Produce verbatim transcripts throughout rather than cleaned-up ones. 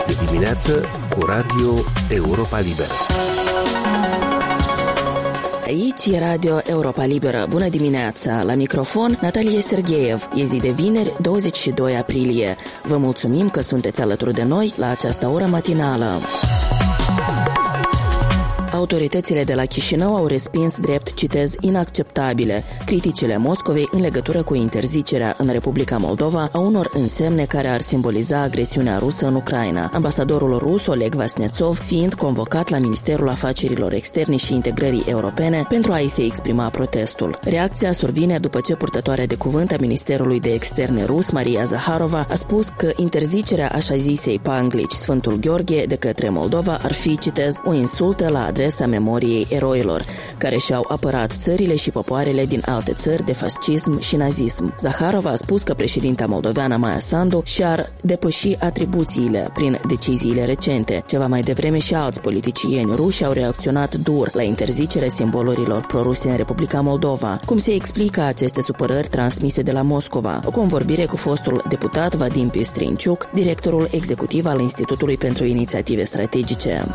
Este dimineață cu Radio Europa Liberă. Aici e Radio Europa Liberă. Bună dimineața! La microfon, Natalia Sergeev. E zi de vineri, douăzeci și doi aprilie. Vă mulțumim că sunteți alături de noi la această oră matinală. Autoritățile de la Chișinău au respins drept, citez, inacceptabile criticile Moscovei în legătură cu interzicerea în Republica Moldova a unor însemne care ar simboliza agresiunea rusă în Ucraina. Ambasadorul rus, Oleg Vasnețov, fiind convocat la Ministerul Afacerilor Externe și Integrării Europene pentru a-i se exprima protestul. Reacția survine după ce purtătoarea de cuvânt a Ministerului de Externe rus, Maria Zaharova, a spus că interzicerea așa zisei panglici Sfântul Gheorghe de către Moldova ar fi, citez, o insultă la adresa memoriei eroilor, care și-au apărat țările și popoarele din alte țări de fascism și nazism. Zaharova a spus că președinta moldoveană Maia Sandu și-ar depăși atribuțiile prin deciziile recente. Ceva mai devreme și alți politicieni ruși au reacționat dur la interzicerea simbolurilor proruse în Republica Moldova. Cum se explică aceste supărări transmise de la Moscova? O convorbire cu fostul deputat Vadim Pistrinciuc, directorul executiv al Institutului pentru Inițiative Strategice.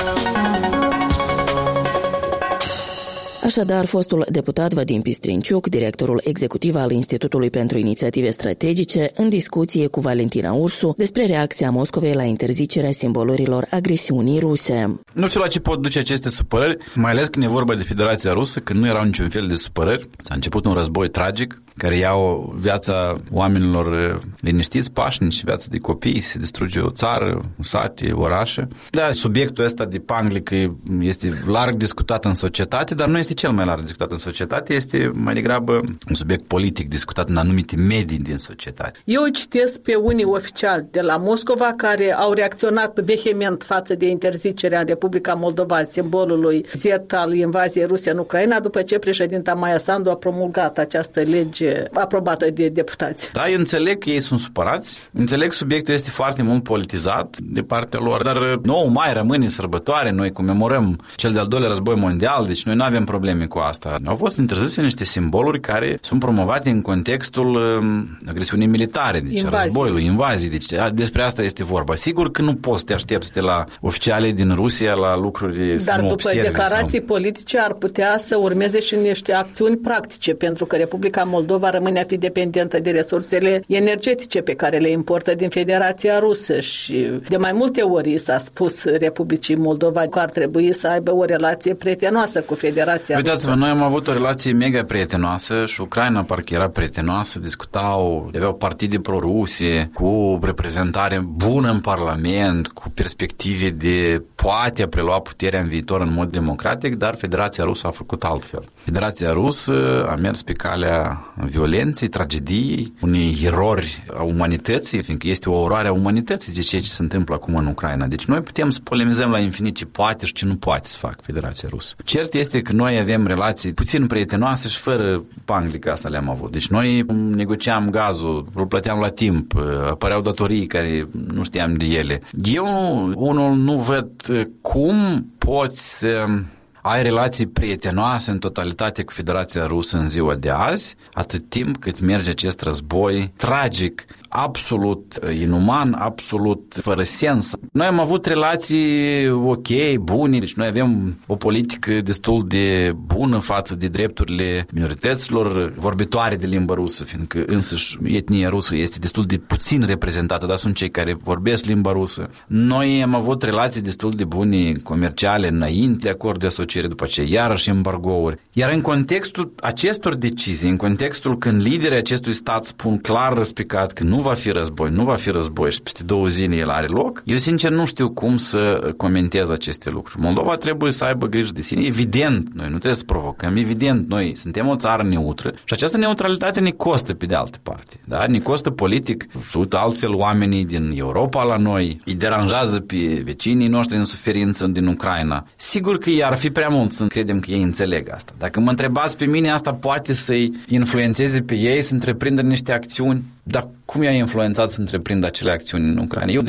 Așadar, fostul deputat Vadim Pistrinciuc, directorul executiv al Institutului pentru Inițiative Strategice, în discuție cu Valentina Ursu despre reacția Moscovei la interzicerea simbolurilor agresiunii ruse. Nu știu la ce pot duce aceste supărări, mai ales când e vorba de Federația Rusă, când nu erau niciun fel de supărări. S-a început un război tragic care iau viața oamenilor liniștiți, pașnici, viața de copii, se distruge o țară, sate, orașe. Da, subiectul ăsta de panglică este larg discutat în societate, dar nu este cel mai larg discutat în societate, este mai degrabă un subiect politic discutat în anumite medii din societate. Eu citesc pe unii oficiali de la Moscova care au reacționat vehement față de interzicerea în Republica Moldova simbolului Z al invaziei Rusiei în Ucraina, după ce președinta Maia Sandu a promulgat această lege aprobată de deputați. Da, eu înțeleg că ei sunt supărați, înțeleg că subiectul este foarte mult politizat de partea lor, dar nouă mai rămâne sărbătoare, noi comemorăm cel de-al doilea război mondial, deci noi nu avem probleme cu asta. Au fost interzise niște simboluri care sunt promovate în contextul um, agresiunii militare, deci invazii. Războiului, invazii, deci despre asta este vorba. Sigur că nu poți să te aștepți de la oficialii din Rusia la lucruri dar după observi, declarații sau... politice ar putea să urmeze și niște acțiuni practice, pentru că Republica Moldova rămâne a fi dependentă de resursele energetice pe care le importă din Federația Rusă și de mai multe ori s-a spus Republicii Moldova că ar trebui să aibă o relație prietenoasă cu Federația Rusă. Uitați-vă, noi am avut o relație mega prietenoasă și Ucraina parcă era prietenoasă, discutau, aveau partide pro-rusie, cu reprezentare bună în Parlament, cu perspective de poate a prelua puterea în viitor în mod democratic, dar Federația Rusă a făcut altfel. Federația Rusă a mers pe calea violenței, tragediei, unei erori a umanității, fiindcă este o oroare a umanității de ceea ce se întâmplă acum în Ucraina. Deci noi putem să polemizăm la infinit ce poate și ce nu poate să facă Federația Rusă. Cert este că noi avem relații puțin prietenoase și fără panglica asta le-am avut. Deci noi negociam gazul, îl plăteam la timp, apăreau datorii care nu știam de ele. Eu, unul, nu văd cum poți să ai relații prietenoase în totalitate cu Federația Rusă în ziua de azi, atât timp cât merge acest război tragic, absolut inuman, absolut fără sens. Noi am avut relații ok, bune, deci noi avem o politică destul de bună față de drepturile minorităților vorbitoare de limba rusă, fiindcă însăși etnia rusă este destul de puțin reprezentată, dar sunt cei care vorbesc limba rusă. Noi am avut relații destul de bune comerciale înainte de acord de asociere, după aceea iarăși embargouri. Iar în contextul acestor decizii, în contextul când liderii acestui stat spun clar răspicat că nu va fi război, nu va fi război și peste două zile el are loc, eu sincer nu știu cum să comentez aceste lucruri. Moldova trebuie să aibă grijă de sine. Evident, noi nu trebuie să provocăm, evident, noi suntem o țară neutră și această neutralitate ne costă pe de altă parte. Da? Ne costă politic, să uită altfel oamenii din Europa la noi, îi deranjează pe vecinii noștri în suferință din Ucraina. Sigur că i-ar fi prea mult să credem că ei înțeleg asta. Dacă mă întrebați pe mine, asta poate să-i influențeze pe ei să întreprindă niște acțiuni, dar cum i-a influențat să întreprindă acele acțiuni în Ucraina? Eu, deci,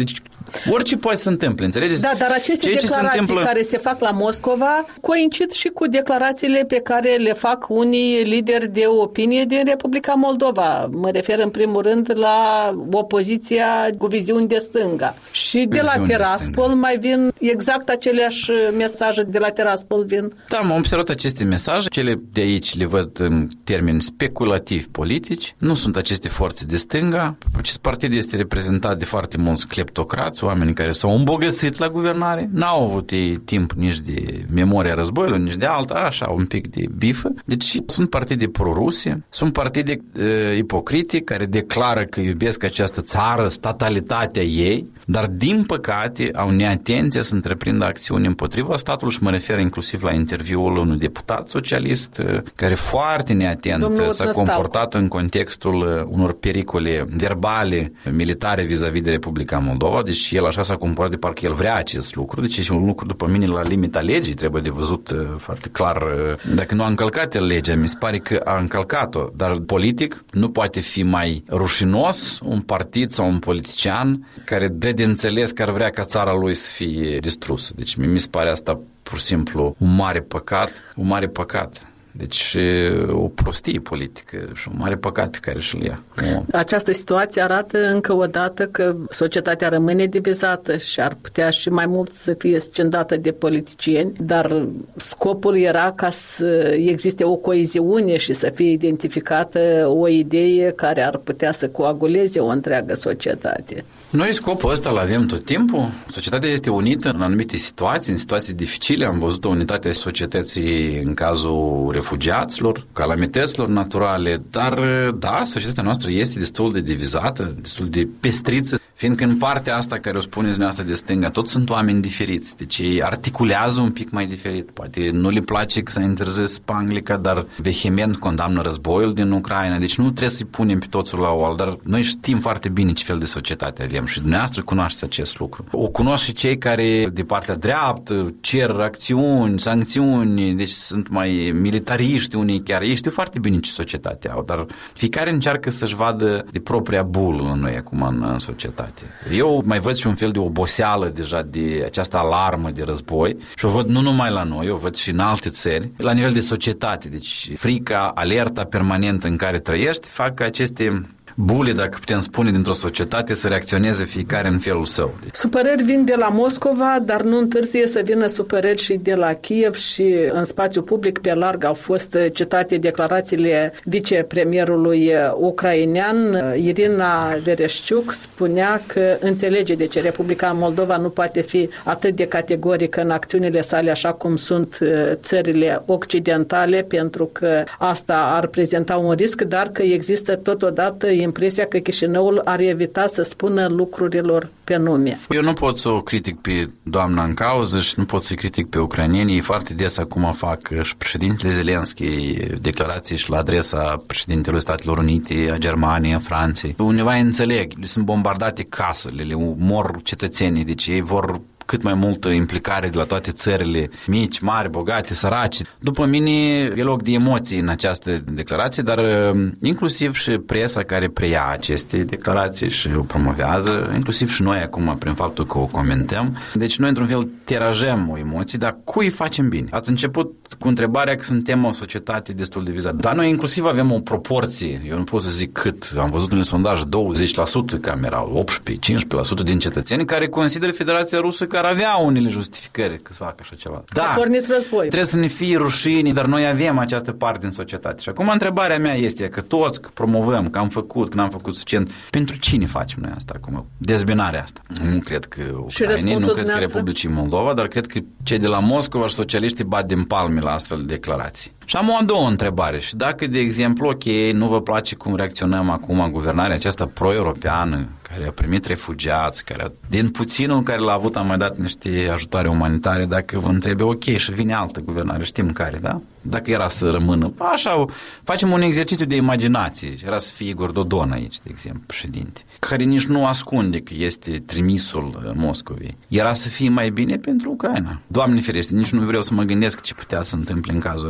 Orice poate să se întâmple, înțelegeți? Da, dar aceste Ceea declarații se întâmplă... care se fac la Moscova coincid și cu declarațiile pe care le fac unii lideri de opinie din Republica Moldova. Mă refer în primul rând la opoziția cu viziuni de stânga. Și de la Tiraspol mai vin exact aceleași mesaje de la Tiraspol vin. Da, am observat aceste mesaje. Cele de aici le văd în termeni speculativi politici. Nu sunt aceste forțe de stânga. Acest partid este reprezentat de foarte mulți cleptocrați, oameni care s-au îmbogățit la guvernare, n-au avut ei timp nici de memoria războiului, nici de alta, așa, un pic de bifă. Deci sunt partide proruse, sunt partide uh, ipocrite care declară că iubesc această țară, statalitatea ei, dar din păcate au neatenția să întreprindă acțiuni împotriva statului și mă refer inclusiv la interviul unui deputat socialist uh, care foarte neatent Domnul s-a comportat în contextul unor pericole verbale militare vis-a-vis de Republica Moldova, deci el așa s-a comportat de parcă el vrea acest lucru, deci e un lucru după mine la limita legii, trebuie de văzut foarte clar dacă nu a încălcat el legea, mi se pare că a încălcat-o, dar politic nu poate fi mai rușinos un partid sau un politician care dă de înțeles că ar vrea ca țara lui să fie distrusă. Deci mi se pare asta pur și simplu un mare păcat, un mare păcat. Deci o prostie politică și un mare păcat pe care și-l ia. Această situație arată încă o dată că societatea rămâne divizată și ar putea și mai mult să fie scindată de politicieni, dar scopul era ca să existe o coeziune și să fie identificată o idee care ar putea să coaguleze o întreagă societate. Noi scopul ăsta îl avem tot timpul. Societatea este unită în anumite situații, în situații dificile. Am văzut o unitate a societății în cazul refugiaților, calamităților naturale, dar da, societatea noastră este destul de divizată, destul de pestriță, fiindcă în partea asta care o spuneți dumneavoastră de stânga, toți sunt oameni diferiți, deci ei articulează un pic mai diferit. Poate nu le place că s-a interzis Spanglica, dar vehement condamnă războiul din Ucraina, deci nu trebuie să-i punem pe toți la oaltă, dar noi știm foarte bine ce fel de societate avem și dumneavoastră cunoașteți acest lucru. O cunosc și cei care de partea dreaptă cer acțiuni, sancțiuni, deci sunt mai militariști unii chiar. Ei știu foarte bine ce societate au, dar fiecare încearcă să-și vadă de propria bulă la noi acum în, în societate. Eu mai văd și un fel de oboseală deja de această alarmă de război și o văd nu numai la noi, o văd și în alte țări, la nivel de societate. Deci frica, alerta permanentă în care trăiești fac ca aceste bule, dacă putem spune, dintr-o societate să reacționeze fiecare în felul său. Supărări vin de la Moscova, dar nu întârzie să vină supărări și de la Kiev și în spațiu public pe larg au fost citate declarațiile vicepremierului ucrainean. Irina Vereșciuc spunea că înțelege de ce Republica Moldova nu poate fi atât de categorică în acțiunile sale așa cum sunt țările occidentale, pentru că asta ar prezenta un risc, dar că există totodată impresia că Chișinăul ar evita să spună lucrurilor pe nume. Eu nu pot să o critic pe doamna în cauză și nu pot să-i critic pe ucrainienii. Foarte des acum fac și președintele Zelenski declarații și la adresa președintelui Statelor Unite, a Germaniei, a Franței. Undeva înțeleg, le sunt bombardate casele, le mor cetățenii, deci ei vor cât mai multă implicare de la toate țările mici, mari, bogate, săraci. După mine e loc de emoții în această declarație, dar inclusiv și presa care preia aceste declarații și o promovează, inclusiv și noi acum prin faptul că o comentăm. Deci noi într-un fel tirajăm o emoție, dar cui facem bine? Ați început cu întrebarea că suntem o societate destul de vizată. Dar noi inclusiv avem o proporție, eu nu pot să zic cât, am văzut un sondaj douăzeci la sută cam erau, optsprezece cincisprezece la sută din cetățeni care consideră Federația Rusă că ar avea unele justificări că să facă așa ceva. Da, a pornit război. Trebuie să ne fie rușine, dar noi avem această parte în societate. Și acum întrebarea mea este că toți că promovăm, că am făcut, că n-am făcut suficient, pentru cine facem noi asta acum? Dezbinarea asta. Nu cred că ucrainii, nu cred că Republicii Moldova, dar cred că cei de la Moscova și socialiștii bat din palme la astfel de declarații. Și am o a doua întrebare. Și dacă, de exemplu, ok, nu vă place cum reacționăm acum guvernarea aceasta pro-europeană, care a primit refugiați, care a, din puținul care l-a avut, am mai dat niște ajutoare umanitare, dacă vă întrebe, ok, și vine altă guvernare, știm care, da? Dacă era să rămână, așa, facem un exercițiu de imaginație, era să fie Igor Dodon aici, de exemplu, președinte, care nici nu ascunde că este trimisul Moscovei. Era să fie mai bine pentru Ucraina. Doamne ferește, nici nu vreau să mă gândesc ce putea să întâmple în cazul ăsta.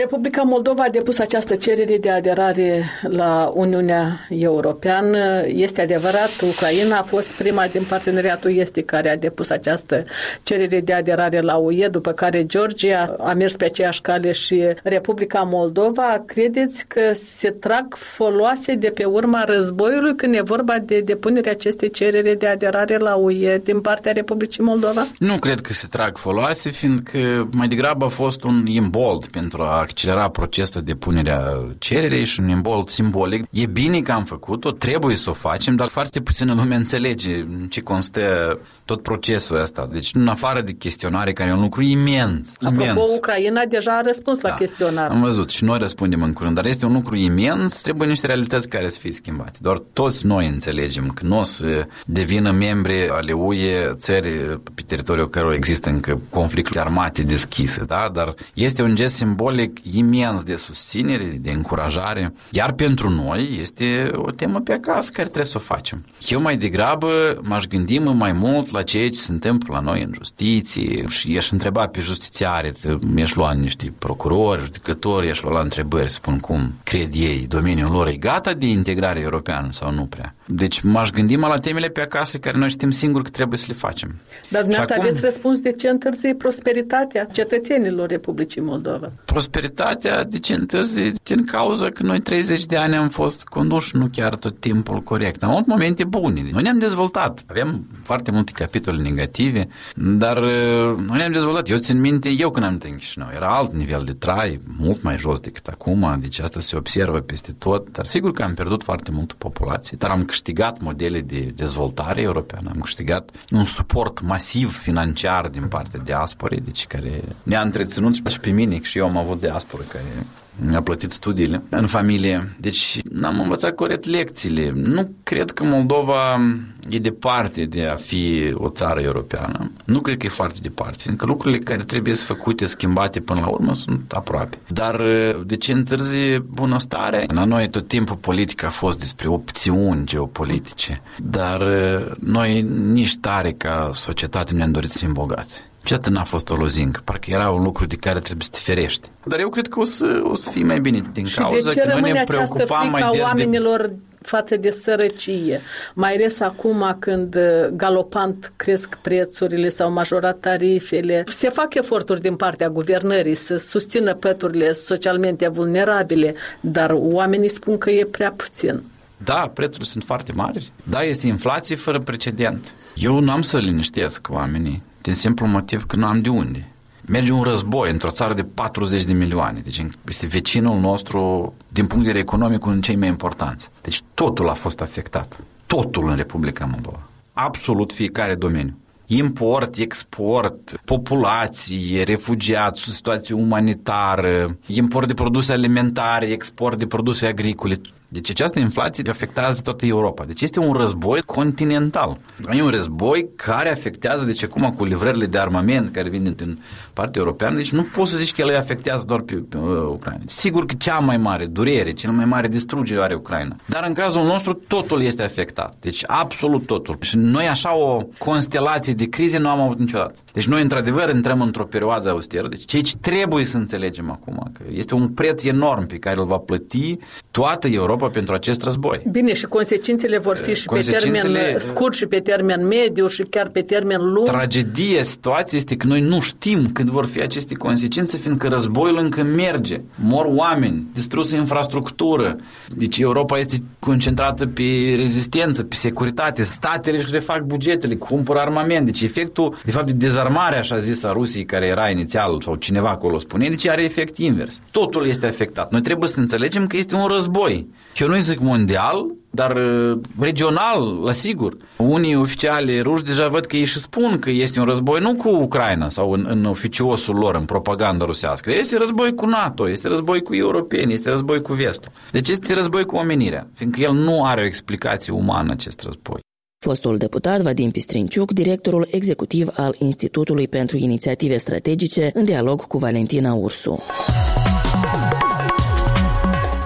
Republica Moldova a depus această cerere de aderare la Uniunea Europeană. Este adevărat, Ucraina a fost prima din parteneriatul estic care a depus această cerere de aderare la U E, după care Georgia a mers pe aceeași cale și Republica Moldova. Credeți că se trag foloase de pe urma războiului când e vorba de depunerea acestei cerere de aderare la U E din partea Republicii Moldova? Nu cred că se trag foloase, fiindcă mai degrabă a fost un imbold pentru a accelera procesul de punere a cererei și un imbold simbolic. E bine că am făcut-o, trebuie să o facem, dar foarte puțină lume înțelege în ce constă tot procesul ăsta. Deci, în afară de chestionare, care e un lucru imens. Apropo, imens. Ucraina deja a răspuns da, la chestionar. Am văzut și noi răspundem în curând, dar este un lucru imens, trebuie niște realități care să fie schimbate. Doar toți noi înțelegem că nu o să devină membri ale U E țări pe teritoriul cărora există încă conflicte armate deschise, da? Dar este un gest simbolic imens de susținere, de încurajare, iar pentru noi este o temă pe acasă care trebuie să o facem. Eu mai degrabă m-aș gândi mai mult la ceea ce se întâmplă la noi în justiție și i-aș întreba pe justițiare, i-aș lua niște procurori, judecători, i-aș lua la întrebări, spun cum cred ei, domeniul lor e gata de integrare europeană sau nu prea. Deci m-aș gândi mai la temele pe acasă care noi știm singur că trebuie să le facem. Dar dumneavoastră acum, aveți răspuns de ce întârzie prosperitatea cetățenilor Republicii Moldova? Prosperitatea de ce întârzie din cauza că noi treizeci de ani am fost conduși nu chiar tot timpul corect. Am avut momente bune. Noi ne-am dezvoltat. Avem foarte multe capitole negative, dar noi ne-am dezvoltat. Eu țin minte, eu când am venit în Chișinău, era alt nivel de trai, mult mai jos decât acum, deci asta se observă peste tot, dar sigur că am pierdut foarte multă populație, dar am câștigat modele de dezvoltare europeană, am câștigat un suport masiv financiar din partea diasporei, deci care ne-a întreținut și pe mine, și eu am avut diasporă care mi-a plătit studiile în familie. Deci n-am învățat corect lecțiile. Nu cred că Moldova e departe de a fi o țară europeană. Nu cred că e foarte departe, fiindcă lucrurile care trebuie să făcute, schimbate până la urmă sunt aproape. Dar de ce întârzie bunăstare? La noi tot timpul politica a fost despre opțiuni geopolitice, dar noi nici tare ca societate ne-am dorit să fim bogați. Niciodată n-a fost o lozincă, parcă era un lucru de care trebuie să te ferești. Dar eu cred că o să, o să fie mai bine din și cauza că noi ne preocupam mai des oamenilor de... față de sărăcie, mai ales acum când galopant cresc prețurile sau majorat tarifele. Se fac eforturi din partea guvernării să susțină păturile socialmente vulnerabile, dar oamenii spun că e prea puțin. Da, prețurile sunt foarte mari. Da, este inflație fără precedent. Eu n-am să liniștesc oamenii, din simplu motiv că nu am de unde. Merge un război într-o țară de patruzeci de milioane, deci este vecinul nostru din punct de vedere economic unul cei mai importanți. Deci totul a fost afectat. Totul în Republica Moldova. Absolut fiecare domeniu. Import, export, populație, refugiați, situație umanitară, import de produse alimentare, export de produse agricole. Deci această inflație afectează toată Europa. Deci este un război continental. E un război care afectează, deci acum cu livrările de armament care vin din partea europeană, deci nu poți să zici că ele afectează doar pe, pe uh, Ucraina. Sigur că cea mai mare durere, cea mai mare distrugere are Ucraina. Dar în cazul nostru totul este afectat. Deci absolut totul. Și noi așa o constelație de crize nu am avut niciodată. Deci noi într-adevăr intrăm într-o perioadă austeră. Deci ceea ce trebuie să înțelegem acum, că este un preț enorm pe care îl va plăti toată Europa pentru acest război. Bine, și consecințele vor fi și pe termen scurt și pe termen mediu și chiar pe termen lung. Tragedia situației este că noi nu știm când vor fi aceste consecințe, fiindcă războiul încă merge. Mor oameni, distrusă infrastructură. Deci Europa este concentrată pe rezistență, pe securitate. Statele își refac bugetele, cumpără armament. Deci efectul, de fapt, de dezarmare, așa zis, a Rusiei, care era inițial, sau cineva acolo spune, deci are efect invers. Totul este afectat. Noi trebuie să înțelegem că este un război. Eu nu-i zic mondial, dar regional, la sigur. Unii oficiali ruși deja văd că ei și spun că este un război nu cu Ucraina sau în, în oficiosul lor, în propaganda rusească. Este război cu NATO, este război cu europeni, este război cu vestul. Deci este război cu omenirea, fiindcă el nu are o explicație umană acest război. Fostul deputat Vadim Pistrinciuc, directorul executiv al Institutului pentru Inițiative Strategice, în dialog cu Valentina Ursu.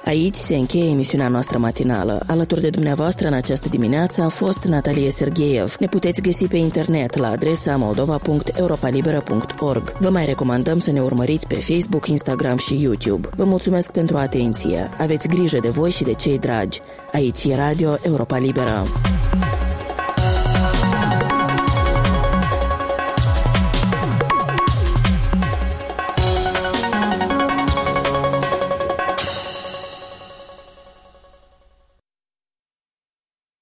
Aici se încheie emisiunea noastră matinală. Alături de dumneavoastră în această dimineață a fost Natalie Sergeev. Ne puteți găsi pe internet la adresa moldova punct europalibera punct org. Vă mai recomandăm să ne urmăriți pe Facebook, Instagram și YouTube. Vă mulțumesc pentru atenție. Aveți grijă de voi și de cei dragi. Aici e Radio Europa Liberă.